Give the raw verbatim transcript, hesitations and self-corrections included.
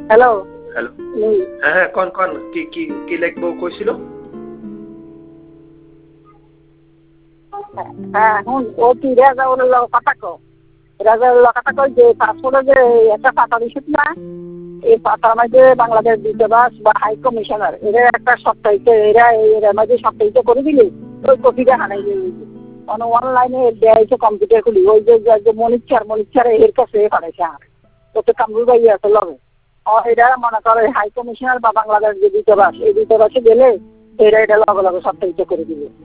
Hello. Hello. হুম। হ্যাঁ, হ্যাঁ, কন, কন। কি কি কি লিখবো কইছিল? হ্যাঁ, হ্যাঁ, হুন ও কি রেজাউলের লগে কথা কও। রেজাউলের লগে কথা কও যে পাসপোর্টে যে একটা পাতা দিছিস না? এই পাতার মাঝে বাংলাদেশ দূতাবাস বা হাই কমিশনার এরা একটা সপ্তাহিত এরা এর মাঝে সপ্তাহিত করে দিলে ওই কপিটা হারাই যাবে। মানে অনলাইনে দেয়াইছে কম্পিউটার খুলি ওই যে যে মনিচ্ছার মনিচ্ছার এর কাছে পাঠাইছে আর তো তো কামরুল ভাই আছে লগে ও এরা মনে করে হাই কমিশনার বা বাংলাদেশ যে দূতাবাস এই দূতাবাসে গেলে এরা এটা লগে লগে সপ্তাহিত করে দিবে।